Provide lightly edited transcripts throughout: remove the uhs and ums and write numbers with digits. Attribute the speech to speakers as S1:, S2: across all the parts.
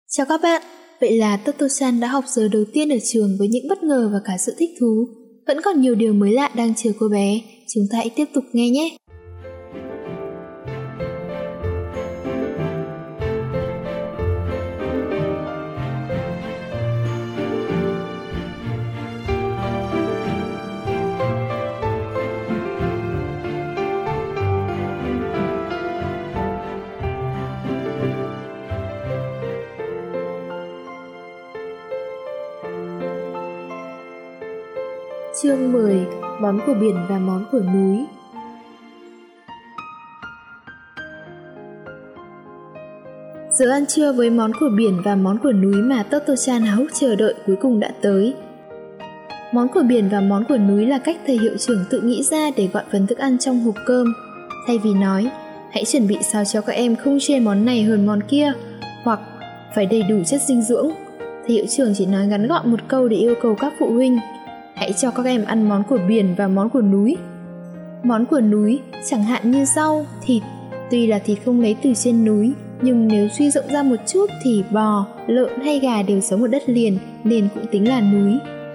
S1: Chào các bạn, vậy là Toto-chan đã học giờ đầu tiên ở trường với những bất ngờ và cả sự thích thú. Vẫn còn nhiều điều mới lạ đang chờ cô bé, chúng ta hãy tiếp tục nghe nhé. Chương 10. Món của biển và món của núi. Giờ ăn trưa với món của biển và món của núi mà Toto-chan háo hức chờ đợi cuối cùng đã tới. Món của biển và món của núi là cách thầy hiệu trưởng tự nghĩ ra để gọi phần thức ăn trong hộp cơm. Thay vì nói, hãy chuẩn bị sao cho các em không chê món này hơn món kia, hoặc phải đầy đủ chất dinh dưỡng, thầy hiệu trưởng chỉ nói ngắn gọn một câu để yêu cầu các phụ huynh: hãy cho các em ăn món của biển và món của núi. Món của núi chẳng hạn như rau, thịt, tuy là thịt không lấy từ trên núi, nhưng nếu suy rộng ra một chút thì bò, lợn hay gà đều sống ở đất liền nên cũng tính là núi.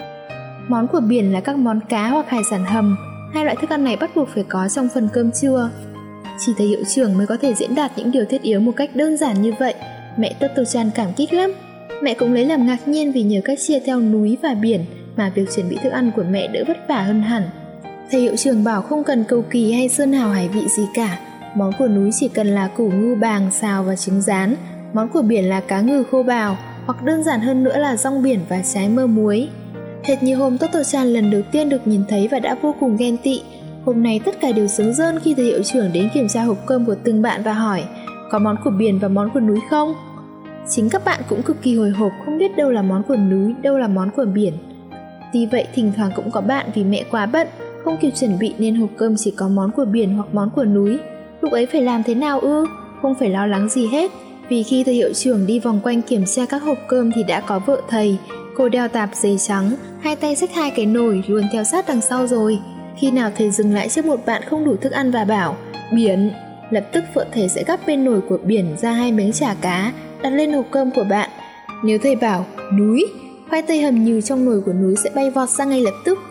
S1: Món của biển là các món cá hoặc hải sản hầm, hai loại thức ăn này bắt buộc phải có trong phần cơm trưa. Chỉ thầy hiệu trưởng mới có thể diễn đạt những điều thiết yếu một cách đơn giản như vậy. Mẹ Toto-chan cảm kích lắm. Mẹ cũng lấy làm ngạc nhiên vì nhờ cách chia theo núi và biển mà việc chuẩn bị thức ăn của mẹ đỡ vất vả hơn hẳn. Thầy hiệu trưởng bảo không cần cầu kỳ hay sơn hào hải vị gì cả. Món của núi chỉ cần là củ ngưu bàng xào và trứng rán. Món của biển là cá ngừ khô bào, hoặc đơn giản hơn nữa là rong biển và trái mơ muối. Hệt như hôm Toto-chan lần đầu tiên được nhìn thấy và đã vô cùng ghen tị, hôm nay tất cả đều sướng rơn khi thầy hiệu trưởng đến kiểm tra hộp cơm của từng bạn và hỏi: có món của biển và món của núi không? Chính các bạn cũng cực kỳ hồi hộp không biết đâu là món của núi, đâu là món của biển. Tuy vậy thỉnh thoảng cũng có bạn vì mẹ quá bận, không kịp chuẩn bị nên hộp cơm chỉ có món của biển hoặc món của núi. Lúc ấy phải làm thế nào ư? Không phải lo lắng gì hết, vì khi thầy hiệu trưởng đi vòng quanh kiểm tra các hộp cơm thì đã có vợ thầy. Cô đeo tạp dề trắng, hai tay xách hai cái nồi luôn theo sát đằng sau rồi. Khi nào thầy dừng lại trước một bạn không đủ thức ăn và bảo biển, lập tức vợ thầy sẽ gắp bên nồi của biển ra hai miếng chả cá đặt lên hộp cơm của bạn. Nếu thầy bảo núi, khoai tây hầm nhừ trong nồi của núi sẽ bay vọt ra ngay lập tức.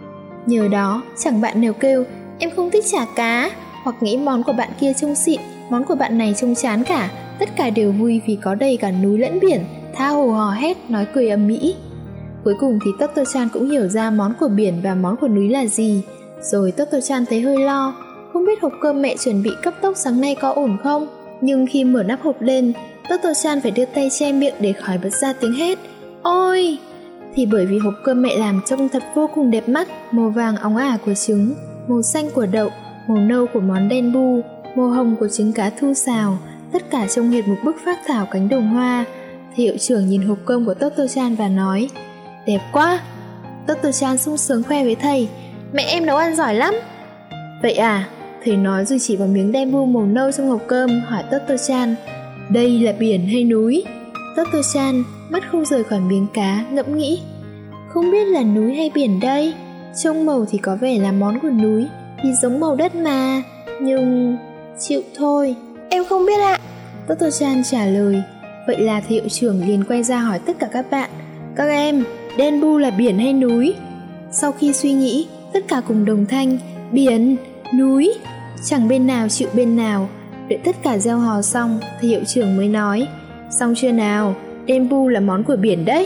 S1: Nhờ đó chẳng bạn nào kêu em không thích chả cá, hoặc nghĩ món của bạn kia trông xịn, món của bạn này trông chán cả. Tất cả đều vui vì có đầy cả núi lẫn biển, tha hồ hò hét nói cười ầm ĩ. Cuối cùng thì Toto-chan cũng hiểu ra món của biển và món của núi là gì. Rồi Toto-chan thấy hơi lo, không biết hộp cơm mẹ chuẩn bị cấp tốc sáng nay có ổn không. Nhưng khi mở nắp hộp lên, Toto-chan phải đưa tay che miệng để khỏi bật ra tiếng hét ôi. Thì bởi vì hộp cơm mẹ làm trông thật vô cùng đẹp mắt, màu vàng óng ả của trứng, màu xanh của đậu, màu nâu của món đen bu, màu hồng của trứng cá thu xào, tất cả trông hệt một bức phác thảo cánh đồng hoa. Thầy hiệu trưởng nhìn hộp cơm của Toto-chan và nói đẹp quá. Toto-chan sung sướng khoe với thầy, mẹ em nấu ăn giỏi lắm. Vậy à? Thầy nói rồi chỉ vào miếng đen bu màu nâu trong hộp cơm hỏi Toto-chan, đây là biển hay núi? Toto-chan mắt không rời khỏi miếng cá, ngẫm nghĩ, không biết là núi hay biển đây. Trông màu thì có vẻ là món của núi, thì giống màu đất mà, nhưng chịu thôi, em không biết ạ. Toto-chan trả lời. Vậy là thầy hiệu trưởng liền quay ra hỏi tất cả các bạn, các em, đen bu là biển hay núi? Sau khi suy nghĩ, tất cả cùng đồng thanh, biển, núi. Chẳng bên nào chịu bên nào. Đợi tất cả reo hò xong, thầy hiệu trưởng mới nói, xong chưa nào, đen bu là món của biển đấy.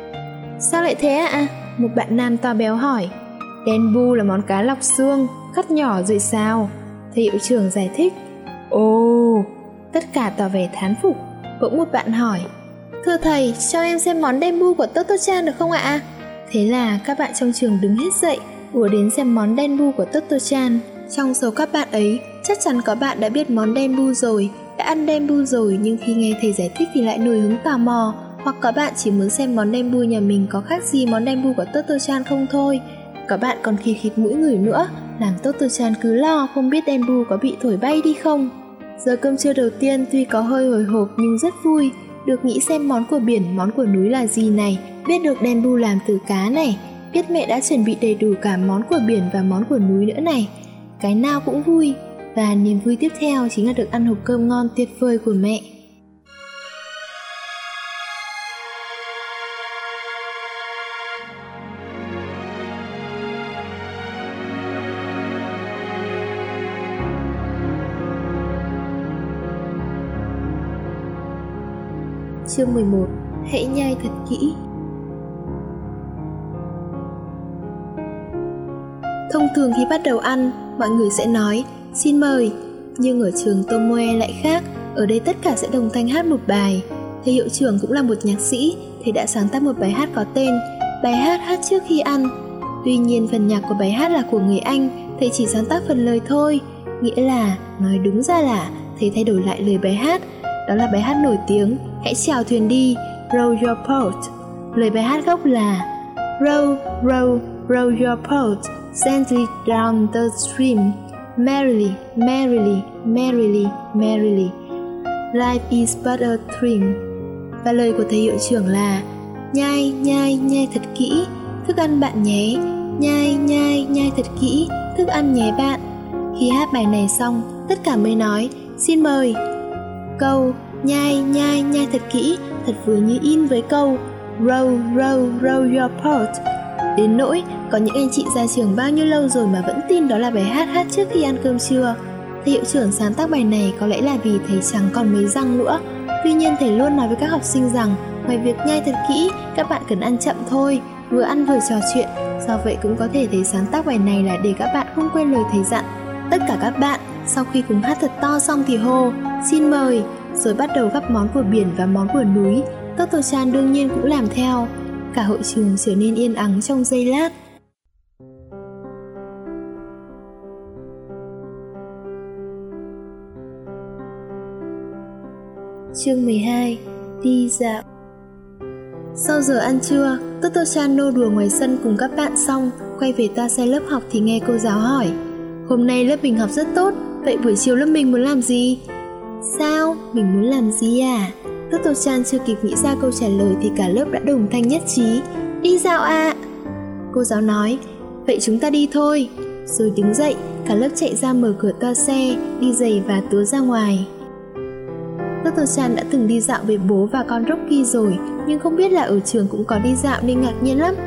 S1: Sao lại thế ạ? Một bạn nam to béo hỏi. Đen bu là món cá lọc xương, cắt nhỏ rồi sao? Thầy hiệu trưởng giải thích. Ồ, tất cả tỏ vẻ thán phục. Bỗng một bạn hỏi, thưa thầy, cho em xem món đen bu của Toto-chan được không ạ? Thế là các bạn trong trường đứng hết dậy, ùa đến xem món đen bu của Toto-chan. Trong số các bạn ấy, chắc chắn có bạn đã biết món đen bu rồi, đã ăn đen bu rồi, nhưng khi nghe thầy giải thích thì lại nổi hứng tò mò. Hoặc có bạn chỉ muốn xem món đen bu nhà mình có khác gì món đen bu của Toto-chan không thôi. Có bạn còn khịt khịt mũi ngửi nữa, làm Toto-chan cứ lo không biết đen bu có bị thổi bay đi không. Giờ cơm trưa đầu tiên tuy có hơi hồi hộp nhưng rất vui, được nghĩ xem món của biển, món của núi là gì này, biết được đen bu làm từ cá này, biết mẹ đã chuẩn bị đầy đủ cả món của biển và món của núi nữa này. Cái nào cũng vui, và niềm vui tiếp theo chính là được ăn hộp cơm ngon tuyệt vời của mẹ. Chương 11. Hãy nhai thật kỹ. Thông thường khi bắt đầu ăn, mọi người sẽ nói xin mời. Nhưng ở trường Tomoe lại khác, ở đây tất cả sẽ đồng thanh hát một bài. Thầy hiệu trưởng cũng là một nhạc sĩ, thầy đã sáng tác một bài hát có tên Bài hát trước khi ăn. Tuy nhiên phần nhạc của bài hát là của người Anh, thầy chỉ sáng tác phần lời thôi. Nghĩa là, nói đúng ra là thầy thay đổi lại lời bài hát. Đó là bài hát nổi tiếng Hãy chèo thuyền đi, Row your boat. Lời bài hát gốc là Row, row, row your boat gently down the stream, merrily, merrily, merrily, merrily, life is but a dream. Và lời của thầy hiệu trưởng là nhai, nhai, nhai thật kỹ, thức ăn bạn nhé. Nhai, nhai, nhai thật kỹ, thức ăn nhé bạn. Khi hát bài này xong, tất cả mới nói xin mời. Câu nhai, nhai, nhai thật kỹ thật vừa như in với câu row, row, row your boat. Đến nỗi có những anh chị ra trường bao nhiêu lâu rồi mà vẫn tin đó là bài hát trước khi ăn cơm trưa. Thầy hiệu trưởng sáng tác bài này có lẽ là vì thầy chẳng còn mấy răng nữa. Tuy nhiên thầy luôn nói với các học sinh rằng ngoài việc nhai thật kỹ, các bạn cần ăn chậm thôi, vừa ăn vừa trò chuyện. Do vậy cũng có thể thầy sáng tác bài này là để các bạn không quên lời thầy dặn. Tất cả các bạn sau khi cùng hát thật to xong thì hô xin mời, rồi bắt đầu gắp món của biển và món của núi. Toto-chan đương nhiên cũng làm theo. Cả hội trường trở nên yên ắng trong giây lát. Chương 12. Đi dạo. Sau giờ ăn trưa, Toto-chan nô đùa ngoài sân cùng các bạn xong, quay về toa xe lớp học thì nghe cô giáo hỏi hôm nay lớp mình học rất tốt, vậy buổi chiều lớp mình muốn làm gì? Sao? Mình muốn làm gì à? Toto-chan chưa kịp nghĩ ra câu trả lời thì cả lớp đã đồng thanh nhất trí đi dạo ạ. Cô giáo nói vậy chúng ta đi thôi. Rồi đứng dậy, cả lớp chạy ra mở cửa toa xe, đi giày và túa ra ngoài. Toto-chan đã từng đi dạo với bố và con Rocky rồi, nhưng không biết là ở trường cũng có đi dạo nên ngạc nhiên lắm.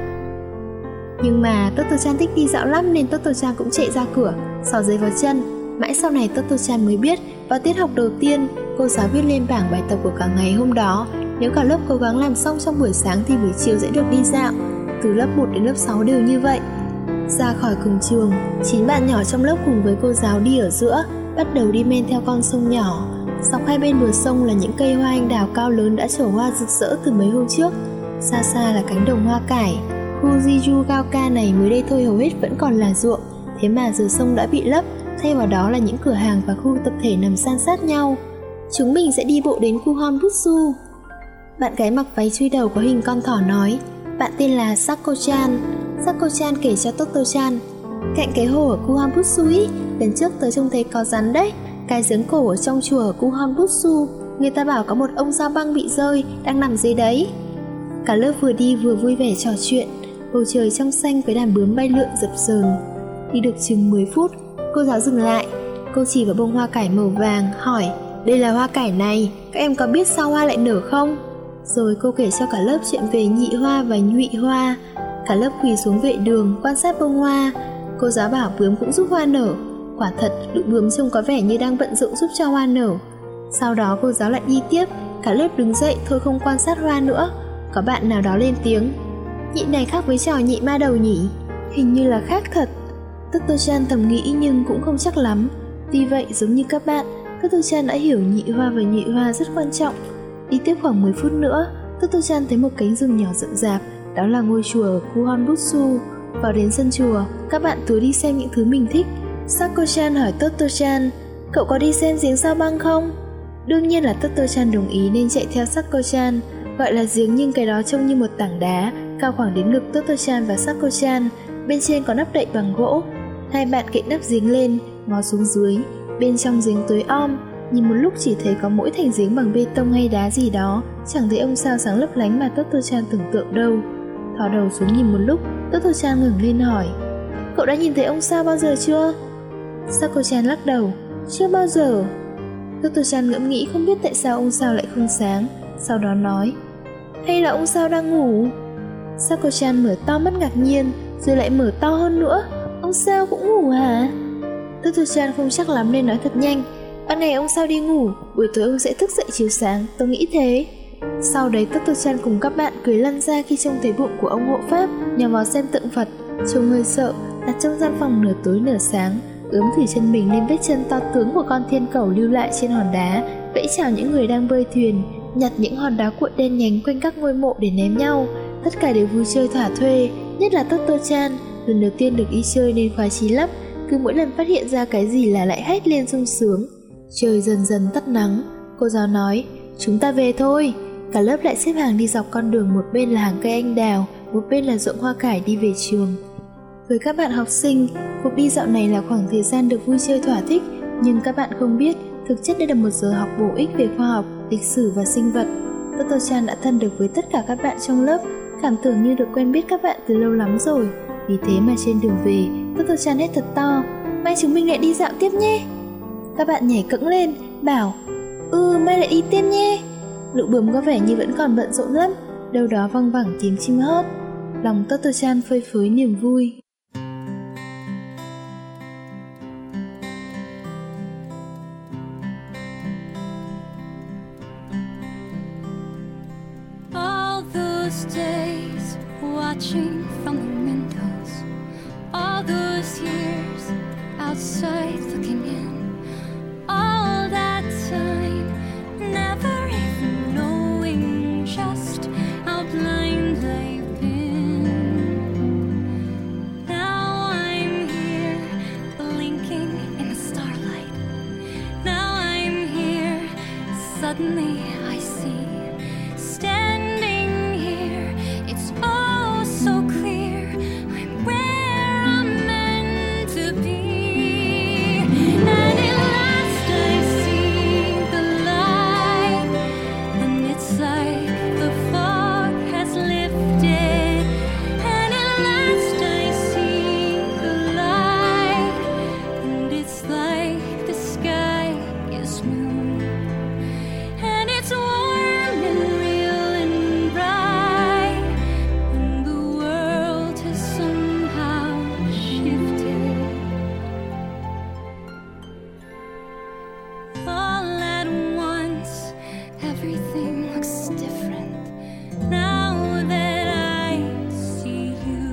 S1: Nhưng mà Toto-chan thích đi dạo lắm nên Toto-chan cũng chạy ra cửa, xỏ giày vào chân. Mãi sau này Toto-chan mới biết vào tiết học đầu tiên, cô giáo viết lên bảng bài tập của cả ngày hôm đó. Nếu cả lớp cố gắng làm xong trong buổi sáng thì buổi chiều sẽ được đi dạo. Từ lớp 1 đến lớp 6 đều như vậy. Ra khỏi cổng trường, 9 bạn nhỏ trong lớp cùng với cô giáo đi ở giữa, bắt đầu đi men theo con sông nhỏ. Dọc hai bên bờ sông là những cây hoa anh đào cao lớn đã trổ hoa rực rỡ từ mấy hôm trước. Xa xa là cánh đồng hoa cải. Khu Jijugaoka này mới đây thôi hầu hết vẫn còn là ruộng, thế mà giờ sông đã bị lấp, thay vào đó là những cửa hàng và khu tập thể nằm san sát nhau. Chúng mình sẽ đi bộ đến khu Honbutsu. Bạn gái mặc váy chui đầu có hình con thỏ nói, bạn tên là Sako-chan. Sako-chan kể cho Toto-chan, cạnh cái hồ ở khu Honbutsu ý, lần trước tớ trông thấy có rắn đấy. Cái giếng cổ ở trong chùa ở khu Honbutsu, người ta bảo có một ông sao băng bị rơi đang nằm dưới đấy. Cả lớp vừa đi vừa vui vẻ trò chuyện. Bầu trời trong xanh với đàn bướm bay lượn dập dờn. Đi được chừng 10 phút, cô giáo dừng lại. Cô chỉ vào bông hoa cải màu vàng, hỏi, đây là hoa cải này, các em có biết sao hoa lại nở không? Rồi cô kể cho cả lớp chuyện về nhị hoa và nhụy hoa. Cả lớp quỳ xuống vệ đường quan sát bông hoa. Cô giáo bảo bướm cũng giúp hoa nở. Quả thật, lũ bướm trông có vẻ như đang bận rộn giúp cho hoa nở. Sau đó cô giáo lại đi tiếp. Cả lớp đứng dậy thôi không quan sát hoa nữa. Có bạn nào đó lên tiếng, nhị này khác với trò nhị ma đầu nhỉ? Hình như là khác thật. Toto-chan thầm nghĩ nhưng cũng không chắc lắm. Tuy vậy giống như các bạn, Toto-chan đã hiểu nhị hoa và nhụy hoa rất quan trọng. Đi tiếp khoảng 10 phút nữa, Toto-chan thấy một cánh rừng nhỏ rậm rạp. Đó là ngôi chùa ở khu Honbutsu. Vào đến sân chùa, các bạn túa đi xem những thứ mình thích. Sako-chan hỏi Toto-chan, cậu có đi xem giếng sao băng không? Đương nhiên là Toto-chan đồng ý nên chạy theo Sako-chan. Gọi là giếng nhưng cái đó trông như một tảng đá, cao khoảng đến ngực Toto-chan và Sako-chan. Bên trên có nắp đậy bằng gỗ. Hai bạn cậy nắp giếng lên, ngó xuống dưới. Bên trong giếng tối om, nhìn một lúc chỉ thấy có mỗi thành giếng bằng bê tông hay đá gì đó, chẳng thấy ông sao sáng lấp lánh mà Toto-chan tưởng tượng đâu. Thò đầu xuống nhìn một lúc, Toto-chan ngẩng lên hỏi, cậu đã nhìn thấy ông sao bao giờ chưa? Sako-chan lắc đầu, chưa bao giờ. Toto-chan ngẫm nghĩ không biết tại sao ông sao lại không sáng. Sau đó nói, hay là ông sao đang ngủ? Sako-chan mở to mắt ngạc nhiên, rồi lại mở to hơn nữa. Ông sao cũng ngủ hả? Toto-chan không chắc lắm nên nói thật nhanh, ban ngày ông sao đi ngủ, buổi tối ông sẽ thức dậy chiếu sáng, tôi nghĩ thế. Sau đấy Toto-chan cùng các bạn cười lăn ra khi trông thấy bụng của ông hộ pháp nhào vào xem tượng Phật, trông hơi sợ, đặt trong gian phòng nửa tối nửa sáng, ướm thử chân mình lên vết chân to tướng của con thiên cẩu lưu lại trên hòn đá, vẫy chào những người đang bơi thuyền, nhặt những hòn đá cuội đen nhánh quanh các ngôi mộ để ném nhau. Tất cả đều vui chơi thỏa thuê, nhất là Toto-chan, lần đầu tiên được đi chơi nên khoái chí lắm, cứ mỗi lần phát hiện ra cái gì là lại hét lên sung sướng. Trời dần dần tắt nắng, cô giáo nói, chúng ta về thôi. Cả lớp lại xếp hàng đi dọc con đường, một bên là hàng cây anh đào, một bên là ruộng hoa cải đi về trường. Với các bạn học sinh, cuộc đi dạo này là khoảng thời gian được vui chơi thỏa thích, nhưng các bạn không biết, thực chất đây là một giờ học bổ ích về khoa học, lịch sử và sinh vật. Toto-chan đã thân được với tất cả các bạn trong lớp, cảm tưởng như được quen biết các bạn từ lâu lắm rồi. Vì thế mà trên đường về, Toto-chan hét thật to, mai chúng mình lại đi dạo tiếp nhé. Các bạn nhảy cẫng lên, bảo, mai lại đi tiếp nhé. Lũ bướm có vẻ như vẫn còn bận rộn lắm, đâu đó văng vẳng tiếng chim hót. Lòng Toto-chan phơi phới niềm vui.
S2: All those days watching from the windows, all those years outside looking in, all that time never even knowing just how blind I've been. Now I'm here blinking in the starlight. Now I'm here, suddenly I see, standing here, it's all so clear, I'm where I'm meant to be. And at last I see the light, and it's like the fog has lifted. And at last I see the light, and it's like the sky is new, and it's warm and real and bright, and the world has somehow shifted. All at once, everything looks different now that I see you.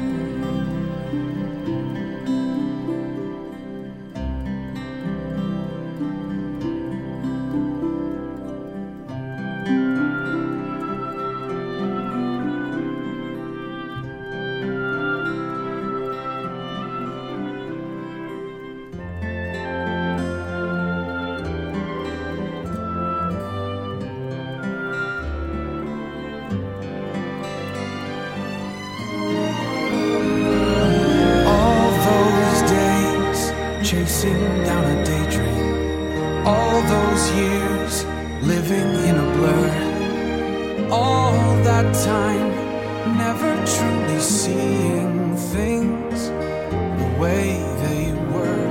S3: All those days chasing down a daydream, all those years living in a blur, all that time never truly seeing things the way they were.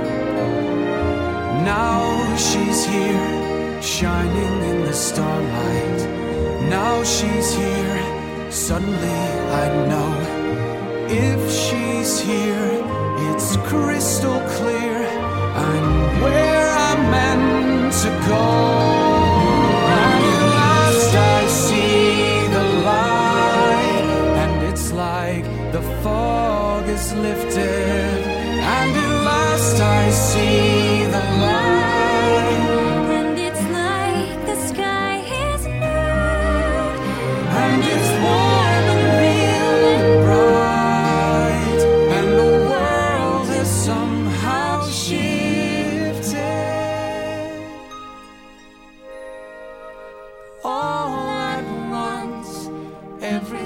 S3: Now she's here, shining in the starlight. Now she's here, suddenly I know. If she's here, it's crystal clear, I'm where I'm meant to go. And at last I see the light, and it's like the fog is lifted. And at last I see the light,
S2: And it's like the sky is new,
S3: and it's warm and real and bright, and the world has somehow shifted. All at once, every